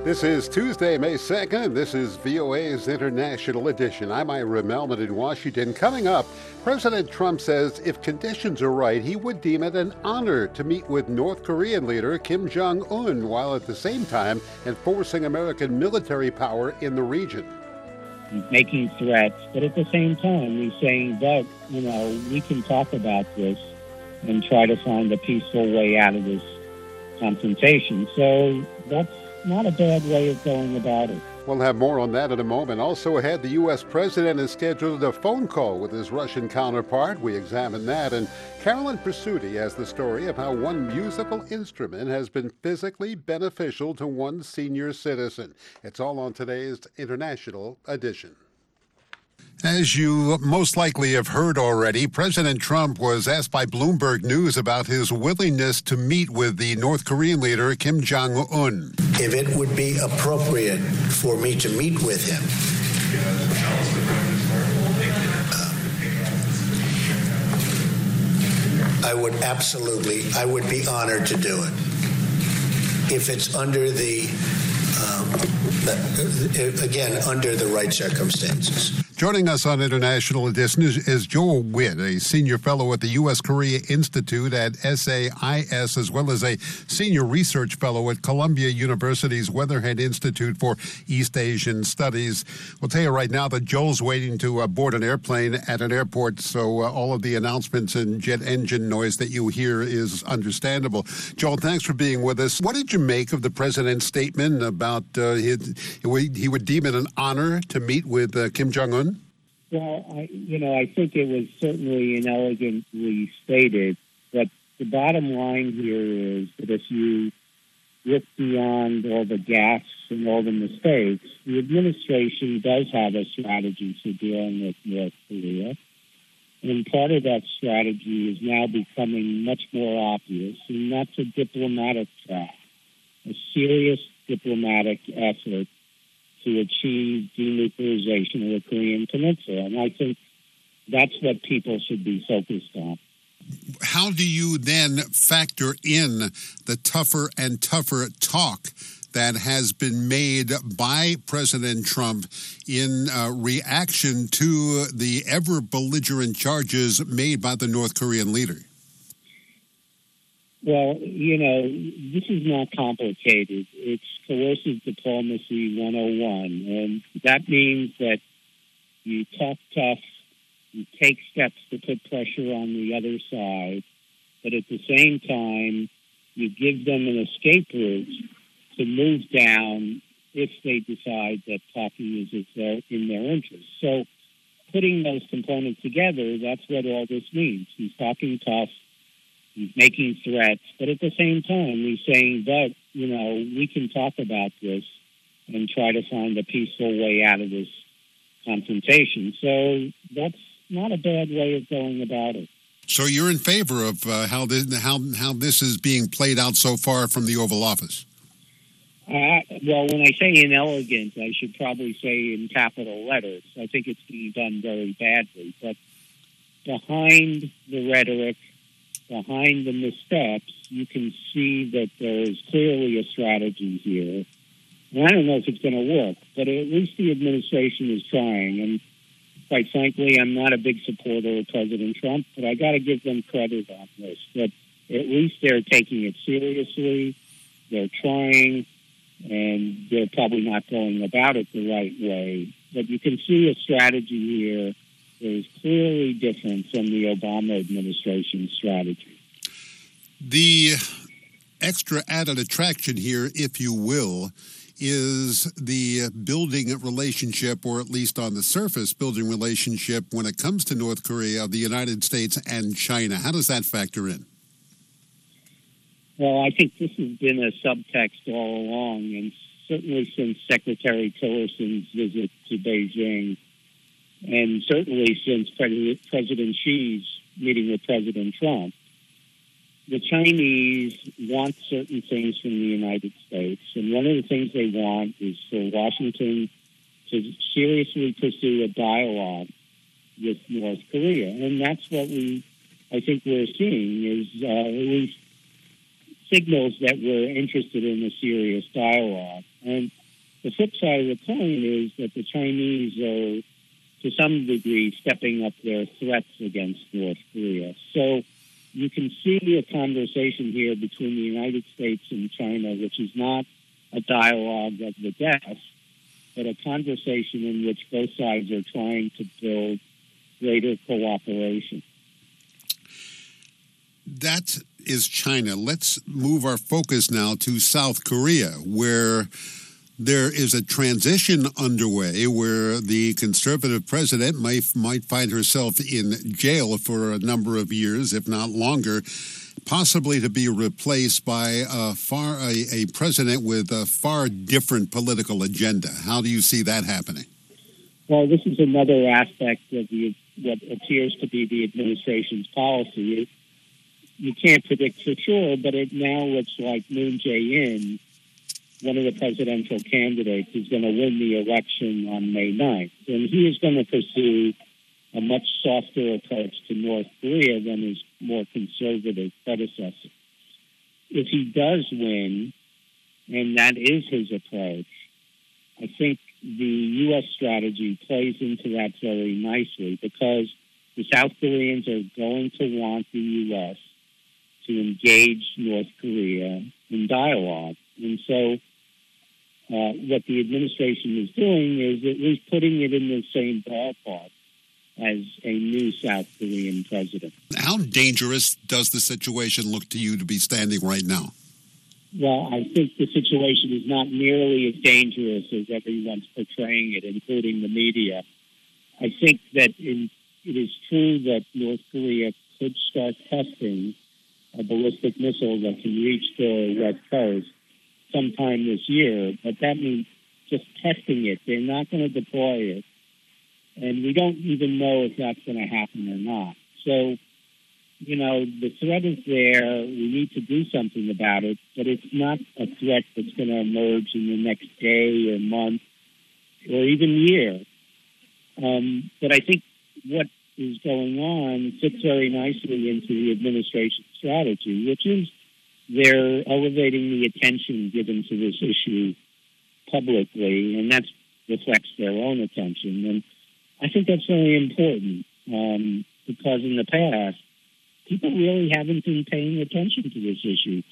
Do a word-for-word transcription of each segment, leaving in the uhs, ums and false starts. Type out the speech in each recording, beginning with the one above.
This is Tuesday, May second. This is V O A's International Edition. I'm Ira Melman in Washington. Coming up, President Trump says if conditions are right, he would deem it an honor to meet with North Korean leader Kim Jong-un, while at the same time enforcing American military power in the region. He's making threats, but at the same time, he's saying that, you know, we can talk about this and try to find a peaceful way out of this confrontation. So that's not a bad way of going about it. We'll have more on that in a moment. Also ahead, the U S president has scheduled a phone call with his Russian counterpart. We examine that. And Carolyn Presutti has the story of how one musical instrument has been physically beneficial to one senior citizen. It's all on today's International Edition. As you most likely have heard already, President Trump was asked by Bloomberg News about his willingness to meet with the North Korean leader, Kim Jong-un. If it would be appropriate for me to meet with him, uh, I would absolutely, I would be honored to do it. If it's under the, um, the again, under the right circumstances. Joining us on International Edition is, is Joel Witt, a senior fellow at the U S Korea Institute at S A I S, as well as a senior research fellow at Columbia University's Weatherhead Institute for East Asian Studies. We'll tell you right now that Joel's waiting to uh, board an airplane at an airport, so uh, all of the announcements and jet engine noise that you hear is understandable. Joel, thanks for being with us. What did you make of the president's statement about uh, his, he would deem it an honor to meet with uh, Kim Jong-un? Well, I, you know, I think it was certainly inelegantly stated, but the bottom line here is that if you look beyond all the gaffes and all the mistakes, the administration does have a strategy for dealing with North Korea. And part of that strategy is now becoming much more obvious, and that's a diplomatic track, a serious diplomatic effort to achieve denuclearization of the Korean Peninsula. And I think that's what people should be focused on. How do you then factor in the tougher and tougher talk that has been made by President Trump in uh, reaction to the ever-belligerent charges made by the North Korean leader? Well, you know, this is not complicated. It's coercive diplomacy one oh one, and that means that you talk tough, you take steps to put pressure on the other side, but at the same time, you give them an escape route to move down if they decide that talking is in their interest. So putting those components together, that's what all this means. He's talking tough. He's making threats, but at the same time, he's saying that, you know, we can talk about this and try to find a peaceful way out of this confrontation. So that's not a bad way of going about it. So you're in favor of uh, how this how how this is being played out so far from the Oval Office? Uh, well, when I say inelegant, I should probably say in capital letters. I think it's being done very badly. But behind the rhetoric, behind the missteps, you can see that there is clearly a strategy here. And I don't know if it's going to work, but at least the administration is trying. And quite frankly, I'm not a big supporter of President Trump, but I got to give them credit on this, that at least they're taking it seriously, they're trying, and they're probably not going about it the right way. But you can see a strategy here that is clearly different from the Obama administration's strategy. The extra added attraction here, if you will, is the building relationship, or at least on the surface, building relationship when it comes to North Korea, the United States and China. How does that factor in? Well, I think this has been a subtext all along, and certainly since Secretary Tillerson's visit to Beijing, and certainly since President, President Xi's meeting with President Trump. The Chinese want certain things from the United States, and one of the things they want is for Washington to seriously pursue a dialogue with North Korea. And that's what we, I think we're seeing, is uh, at least signals that we're interested in a serious dialogue. And the flip side of the coin is that the Chinese are, to some degree, stepping up their threats against North Korea. So you can see a conversation here between the United States and China, which is not a dialogue of the desk, but a conversation in which both sides are trying to build greater cooperation. That is China. Let's move our focus now to South Korea, where there is a transition underway where the conservative president might, might find herself in jail for a number of years, if not longer, possibly to be replaced by a, far, a, a president with a far different political agenda. How do you see that happening? Well, this is another aspect of the, what appears to be the administration's policy. It, you can't predict for sure, but it now looks like Moon Jae-in, one of the presidential candidates, is going to win the election on May ninth. And he is going to pursue a much softer approach to North Korea than his more conservative predecessor. If he does win, and that is his approach, I think the U S strategy plays into that very nicely, because the South Koreans are going to want the U S to engage North Korea in dialogue. And so uh, what the administration is doing is at least putting it in the same ballpark as a new South Korean president. How dangerous does the situation look to you to be standing right now? Well, I think the situation is not nearly as dangerous as everyone's portraying it, including the media. I think that in, it is true that North Korea could start testing a ballistic missile that can reach the West Coast sometime this year, but that means just testing it. They're not going to deploy it. And we don't even know if that's going to happen or not. So, you know, the threat is there. We need to do something about it, but it's not a threat that's going to emerge in the next day or month or even year. Um, but I think what is going on fits very nicely into the administration strategy, which is they're elevating the attention given to this issue publicly, and that reflects their own attention. And I think that's very important um, because in the past, people really haven't been paying attention to this issue.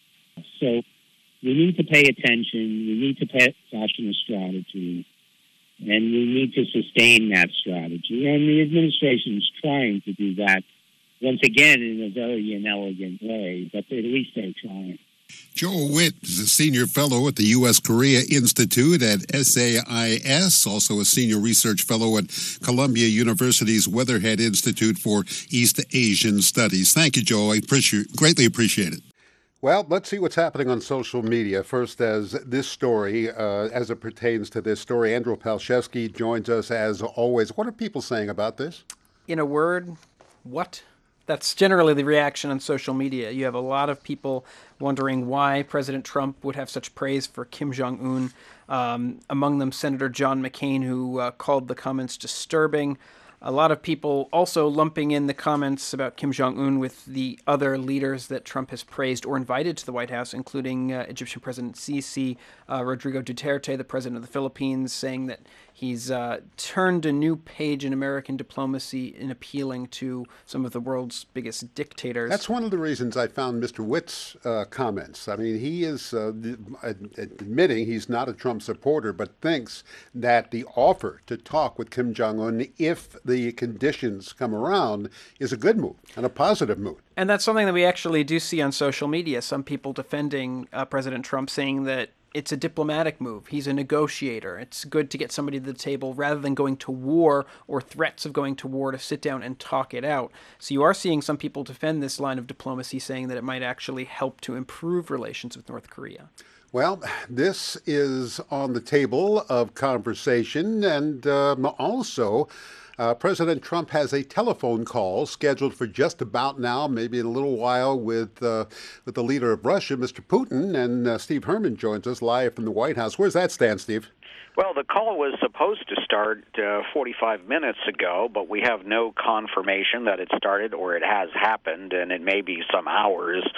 So we need to pay attention. We need to fashion a strategy, and we need to sustain that strategy. And the administration is trying to do that, once again, in a very inelegant way, but at least they're trying. Joel Witt is a senior fellow at the U S Korea Institute at S A I S, also a senior research fellow at Columbia University's Weatherhead Institute for East Asian Studies. Thank you, Joel. I appreciate, greatly appreciate it. Well, let's see what's happening on social media. First, as this story, uh, as it pertains to this story, Andrew Palczewski joins us as always. What are people saying about this? In a word, what? That's generally the reaction on social media. You have a lot of people wondering why President Trump would have such praise for Kim Jong-un. Um, among them, Senator John McCain, who uh, called the comments disturbing. A lot of people also lumping in the comments about Kim Jong-un with the other leaders that Trump has praised or invited to the White House, including uh, Egyptian President Sisi, uh, Rodrigo Duterte, the president of the Philippines, saying that he's uh, turned a new page in American diplomacy in appealing to some of the world's biggest dictators. That's one of the reasons I found Mister Witt's uh, comments. I mean, he is uh, admitting he's not a Trump supporter, but thinks that the offer to talk with Kim Jong-un, if the conditions come around, is a good move and a positive move. And that's something that we actually do see on social media. Some people defending uh, President Trump, saying that it's a diplomatic move. He's a negotiator. It's good to get somebody to the table rather than going to war or threats of going to war, to sit down and talk it out. So you are seeing some people defend this line of diplomacy, saying that it might actually help to improve relations with North Korea. Well, this is on the table of conversation, and um, also Uh, President Trump has a telephone call scheduled for just about now, maybe in a little while, with uh, with the leader of Russia, Mister Putin. And uh, Steve Herman joins us live from the White House. Where's that stand, Steve? Well, the call was supposed to start uh, forty-five minutes ago, but we have no confirmation that it started or it has happened, and it may be some hours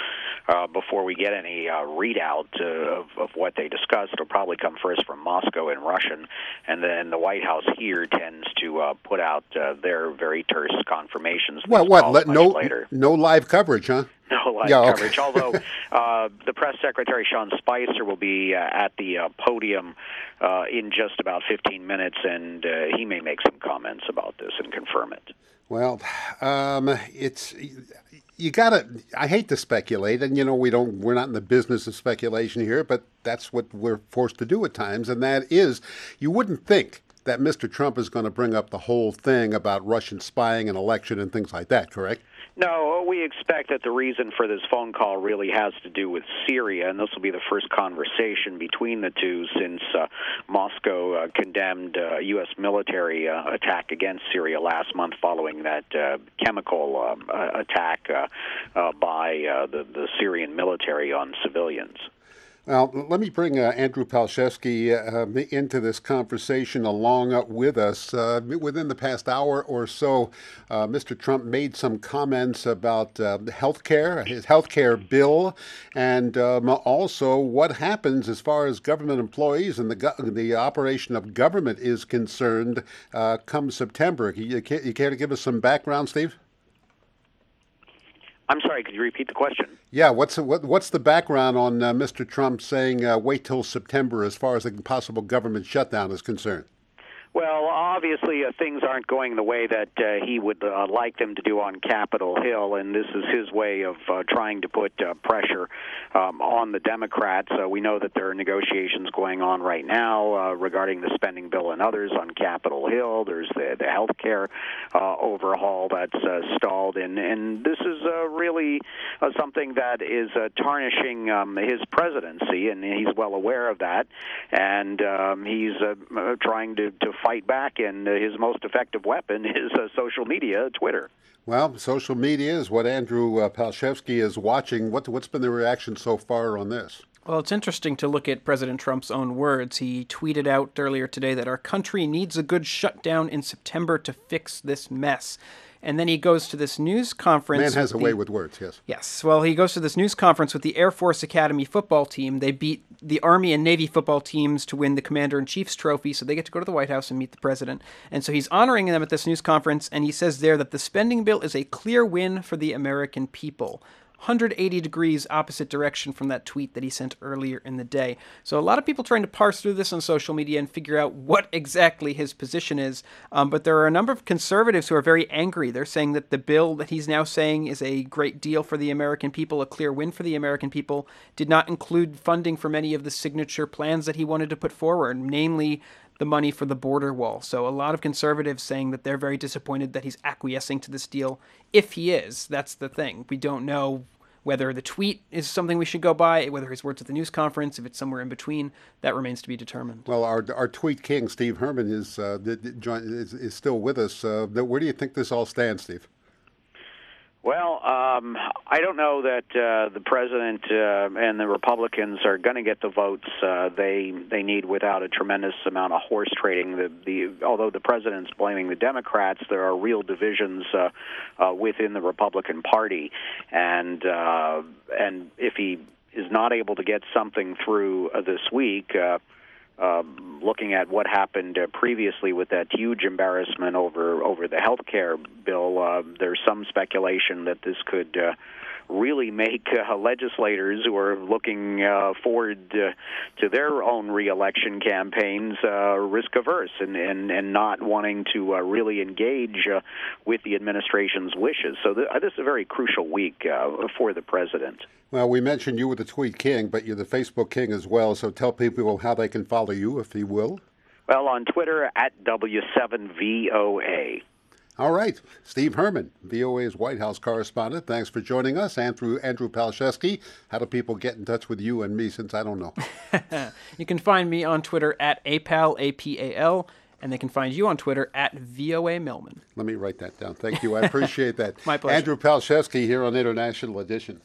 uh, before we get any uh, readout uh, of, of what they discussed. It'll probably come first from Moscow in Russian, and then the White House here tends to uh, put out uh, their very terse confirmations. Well, what? Let, no, later. no live coverage, huh? No live yeah, okay. coverage, although uh, the press secretary, Sean Spicer, will be uh, at the uh, podium uh, in just about fifteen minutes, and uh, he may make some comments about this and confirm it. Well, um, it's you gotta. I hate to speculate, and you know we don't. We're not in the business of speculation here, but that's what we're forced to do at times, and that is, you wouldn't think that Mister Trump is going to bring up the whole thing about Russian spying and election and things like that, correct? No, we expect that the reason for this phone call really has to do with Syria, and this will be the first conversation between the two since uh, Moscow uh, condemned uh, U S military uh, attack against Syria last month following that uh, chemical um, uh, attack uh, uh, by uh, the, the Syrian military on civilians. Well, let me bring uh, Andrew Palczewski uh, into this conversation along uh, with us. Uh, within the past hour or so, uh, Mister Trump made some comments about uh, health care, his health care bill, and um, also what happens as far as government employees and the go- the operation of government is concerned uh, come September. You, you care to give us some background, Steve? I'm sorry, could you repeat the question? Yeah, what's what, what's the background on uh, Mister Trump saying uh, wait till September as far as the possible government shutdown is concerned? Well, obviously, uh, things aren't going the way that uh, he would uh, like them to do on Capitol Hill, and this is his way of uh, trying to put uh, pressure um, on the Democrats. Uh, we know that there are negotiations going on right now uh, regarding the spending bill and others on Capitol Hill. There's the, the health care uh, overhaul that's uh, stalled, and, and this is uh, really uh, something that is uh, tarnishing um, his presidency, and he's well aware of that, and um, he's uh, trying to, to fight back, and uh, his most effective weapon is uh, social media, Twitter. Well, social media is what Andrew uh, Palczewski is watching. What, what's been the reaction so far on this? Well, it's interesting to look at President Trump's own words. He tweeted out earlier today that our country needs a good shutdown in September to fix this mess. And then he goes to this news conference. Man has a the, way with words, yes. Yes. Well, he goes to this news conference with the Air Force Academy football team. They beat the Army and Navy football teams to win the Commander-in-Chief's trophy, so they get to go to the White House and meet the president. And so he's honoring them at this news conference, and he says there that the spending bill is a clear win for the American people. one hundred eighty degrees opposite direction from that tweet that he sent earlier in the day. So a lot of people trying to parse through this on social media and figure out what exactly his position is. Um, but there are a number of conservatives who are very angry. They're saying that the bill that he's now saying is a great deal for the American people, a clear win for the American people, did not include funding for many of the signature plans that he wanted to put forward, namely the money for the border wall. So a lot of conservatives saying that they're very disappointed that he's acquiescing to this deal. If he is, that's the thing. We don't know whether the tweet is something we should go by, whether his words at the news conference, if it's somewhere in between, that remains to be determined. Well, our our tweet king, Steve Herman, is uh, is, is still with us. Uh, where do you think this all stands, Steve? Well, um, I don't know that uh, the president uh, and the Republicans are going to get the votes uh, they they need without a tremendous amount of horse trading. The, the although the president's blaming the Democrats, there are real divisions uh, uh, within the Republican Party, and uh, and if he is not able to get something through uh, this week. Uh, Um, looking at what happened uh, previously with that huge embarrassment over over the health care bill, uh, there's some speculation that this could uh, really make uh, legislators who are looking uh, forward uh, to their own reelection campaigns uh, risk averse and, and, and not wanting to uh, really engage uh, with the administration's wishes. So th- this is a very crucial week uh, for the president. Well, we mentioned you were the tweet king, but you're the Facebook king as well. So tell people how they can follow you, if you will. Well, on Twitter, at W seven V O A. All right. Steve Herman, V O A's White House correspondent. Thanks for joining us. Andrew Andrew Palczewski. How do people get in touch with you and me, since I don't know? You can find me on Twitter at apal, A P A L, and they can find you on Twitter at V O A Millman. Let me write that down. Thank you. I appreciate that. My pleasure. Andrew Palczewski here on International Edition.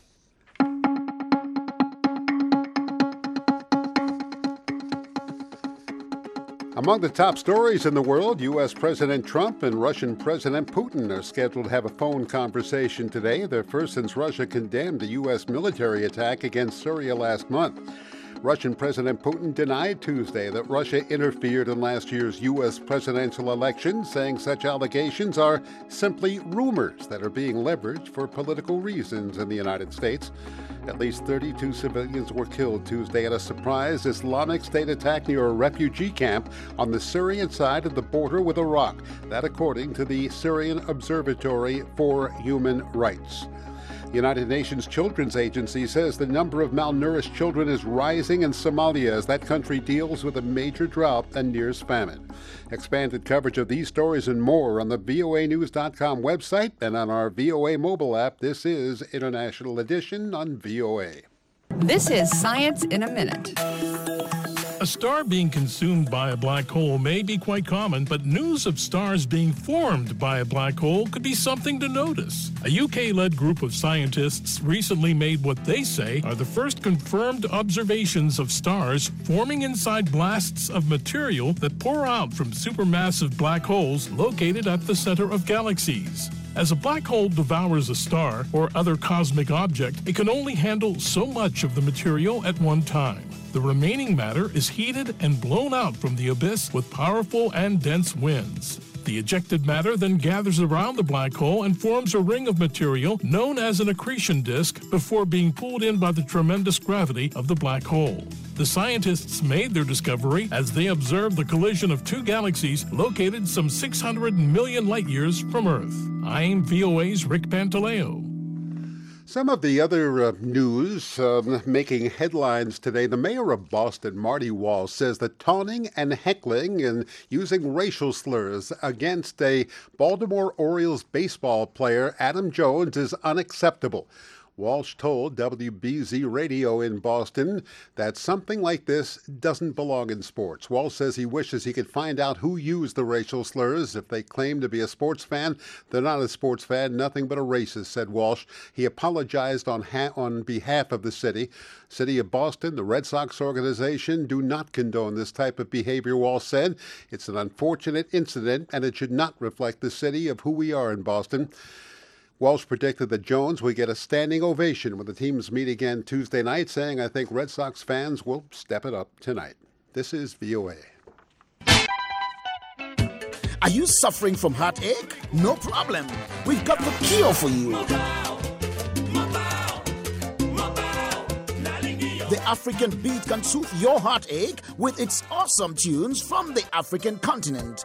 Among the top stories in the world, U S. President Trump and Russian President Putin are scheduled to have a phone conversation today, their first since Russia condemned the U S military attack against Syria last month. Russian President Putin denied Tuesday that Russia interfered in last year's U S presidential election, saying such allegations are simply rumors that are being leveraged for political reasons in the United States. At least thirty-two civilians were killed Tuesday in a surprise Islamic State attack near a refugee camp on the Syrian side of the border with Iraq. That according to the Syrian Observatory for Human Rights. The United Nations Children's Agency says the number of malnourished children is rising in Somalia as that country deals with a major drought and nears famine. Expanded coverage of these stories and more on the V O A News dot com website and on our V O A mobile app. This is International Edition on V O A. This is Science in a Minute. A star being consumed by a black hole may be quite common, but news of stars being formed by a black hole could be something to notice. A U K-led group of scientists recently made what they say are the first confirmed observations of stars forming inside blasts of material that pour out from supermassive black holes located at the center of galaxies. As a black hole devours a star or other cosmic object, it can only handle so much of the material at one time. The remaining matter is heated and blown out from the abyss with powerful and dense winds. The ejected matter then gathers around the black hole and forms a ring of material known as an accretion disk before being pulled in by the tremendous gravity of the black hole. The scientists made their discovery as they observed the collision of two galaxies located some six hundred million light-years from Earth. I'm V O A's Rick Pantaleo. Some of the other uh, news uh, making headlines today, the mayor of Boston, Marty Walsh, says that taunting and heckling and using racial slurs against a Baltimore Orioles baseball player, Adam Jones, is unacceptable. Walsh told W B Z Radio in Boston that something like this doesn't belong in sports. Walsh says he wishes he could find out who used the racial slurs. If they claim to be a sports fan, they're not a sports fan, nothing but a racist, said Walsh. He apologized on ha- on behalf of the city. City of Boston, the Red Sox organization, do not condone this type of behavior, Walsh said. It's an unfortunate incident, and it should not reflect the city of who we are in Boston. Walsh predicted that Jones would get a standing ovation when the teams meet again Tuesday night, saying, I think Red Sox fans will step it up tonight. This is V O A. Are you suffering from heartache? No problem. We've got the cure for you. The African beat can soothe your heartache with its awesome tunes from the African continent.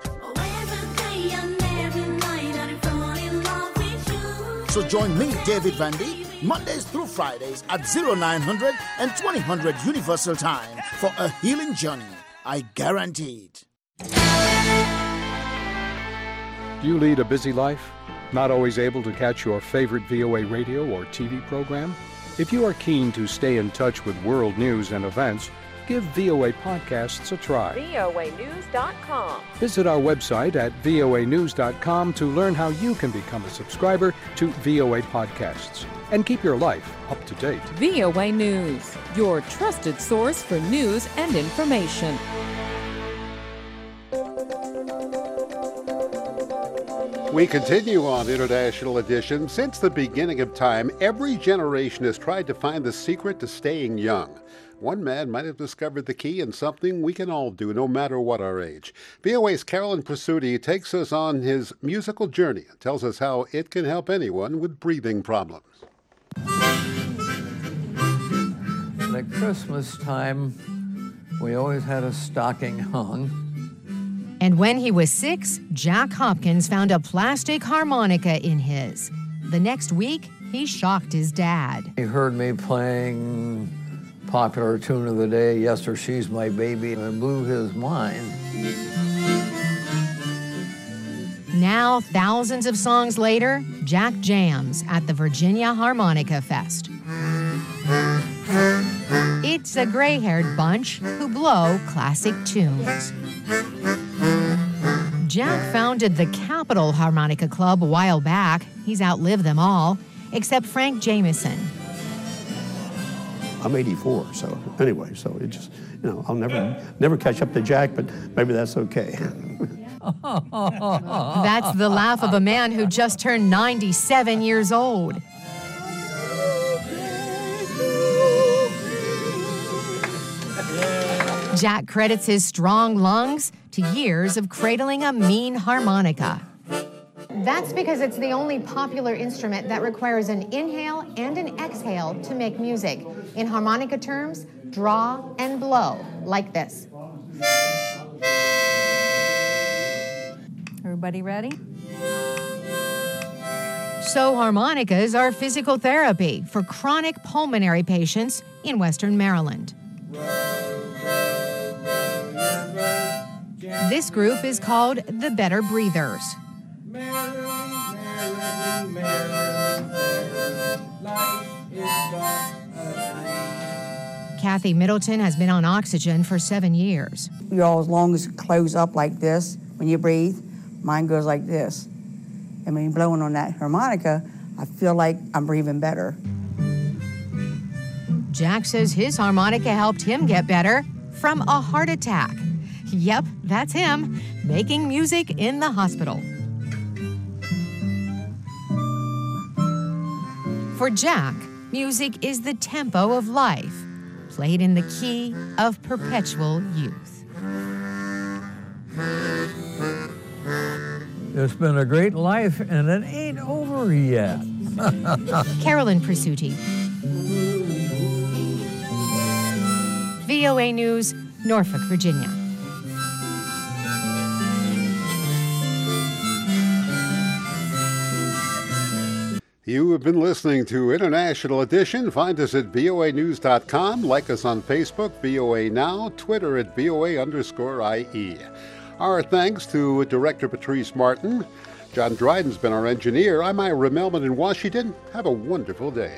So join me, David Vandy, Mondays through Fridays at oh nine hundred and twenty hundred Universal Time for a healing journey. I guarantee it. Do you lead a busy life? Not always able to catch your favorite V O A radio or T V program? If you are keen to stay in touch with world news and events, give V O A Podcasts a try. V O A News dot com. Visit our website at V O A News dot com to learn how you can become a subscriber to V O A Podcasts and keep your life up to date. V O A News, your trusted source for news and information. We continue on International Edition. Since the beginning of time, every generation has tried to find the secret to staying young. One man might have discovered the key in something we can all do, no matter what our age. V O A's Carolyn Presutti takes us on his musical journey and tells us how it can help anyone with breathing problems. At Christmas time, we always had a stocking hung. And when he was six, Jack Hopkins found a plastic harmonica in his. The next week, he shocked his dad. He heard me playing popular tune of the day, Yes or She's My Baby, and it blew his mind. Now, thousands of songs later, Jack jams at the Virginia Harmonica Fest. It's a gray-haired bunch who blow classic tunes. Jack founded the Capitol Harmonica Club a while back. He's outlived them all, except Frank Jameson. I'm eighty-four, so anyway, so it just, you know, I'll never, never catch up to Jack, but maybe that's okay. That's the laugh of a man who just turned ninety-seven years old. Jack credits his strong lungs to years of cradling a mean harmonica. That's because it's the only popular instrument that requires an inhale and an exhale to make music. In harmonica terms, draw and blow, like this. Everybody ready? So harmonicas are physical therapy for chronic pulmonary patients in Western Maryland. This group is called the Better Breathers. Kathy Middleton has been on oxygen for seven years. You know, as long as it close up like this, when you breathe, mine goes like this. And when you're blowing on that harmonica, I feel like I'm breathing better. Jack says his harmonica helped him get better from a heart attack. Yep, that's him, making music in the hospital. For Jack, music is the tempo of life, played in the key of perpetual youth. It's been a great life, and it ain't over yet. Carolyn Presutti. V O A News, Norfolk, Virginia. You have been listening to International Edition. Find us at V O A news dot com. Like us on Facebook, V O A Now, Twitter at V O A underscore I E. Our thanks to Director Patrice Martin. John Dryden's been our engineer. I'm Ira Melman in Washington. Have a wonderful day.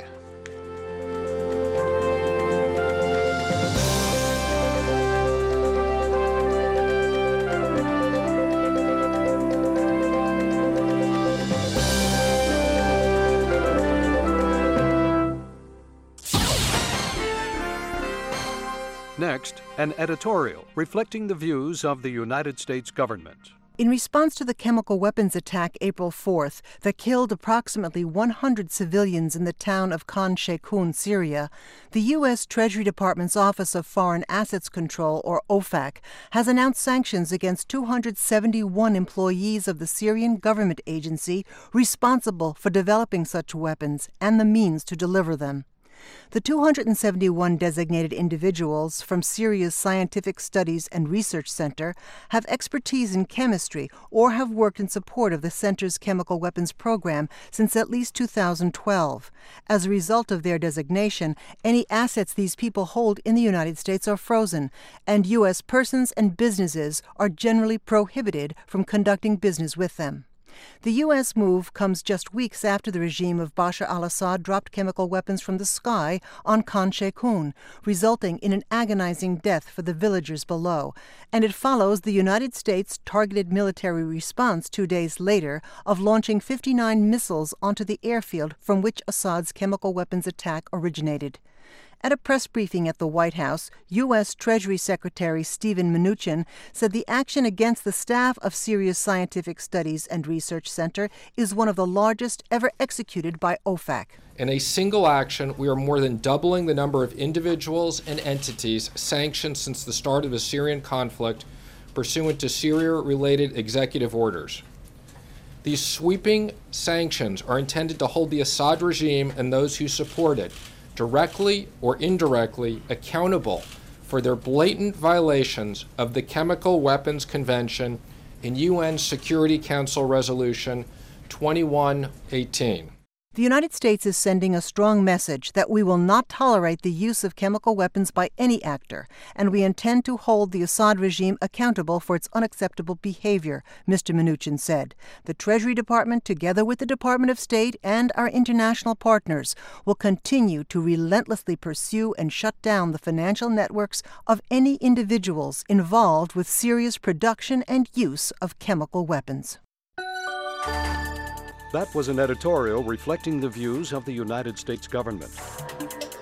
Next, an editorial reflecting the views of the United States government. In response to the chemical weapons attack April fourth that killed approximately one hundred civilians in the town of Khan Sheikhoun, Syria, the U S Treasury Department's Office of Foreign Assets Control, or O F A C, has announced sanctions against two hundred seventy-one employees of the Syrian government agency responsible for developing such weapons and the means to deliver them. The two hundred seventy-one designated individuals from Syria's Scientific Studies and Research Center have expertise in chemistry or have worked in support of the center's chemical weapons program since at least two thousand twelve. As a result of their designation, any assets these people hold in the United States are frozen, and U S persons and businesses are generally prohibited from conducting business with them. The U S move comes just weeks after the regime of Bashar al-Assad dropped chemical weapons from the sky on Khan Sheikhoun, resulting in an agonizing death for the villagers below, and it follows the United States' targeted military response two days later of launching fifty-nine missiles onto the airfield from which Assad's chemical weapons attack originated. At a press briefing at the White House, U S Treasury Secretary Steven Mnuchin said the action against the staff of Syria's Scientific Studies and Research Center is one of the largest ever executed by O F A C. In a single action, we are more than doubling the number of individuals and entities sanctioned since the start of the Syrian conflict pursuant to Syria-related executive orders. These sweeping sanctions are intended to hold the Assad regime and those who support it directly or indirectly accountable for their blatant violations of the Chemical Weapons Convention in U N Security Council Resolution twenty-one eighteen. The United States is sending a strong message that we will not tolerate the use of chemical weapons by any actor, and we intend to hold the Assad regime accountable for its unacceptable behavior, Mister Mnuchin said. The Treasury Department, together with the Department of State and our international partners, will continue to relentlessly pursue and shut down the financial networks of any individuals involved with Syria's production and use of chemical weapons. That was an editorial reflecting the views of the United States government.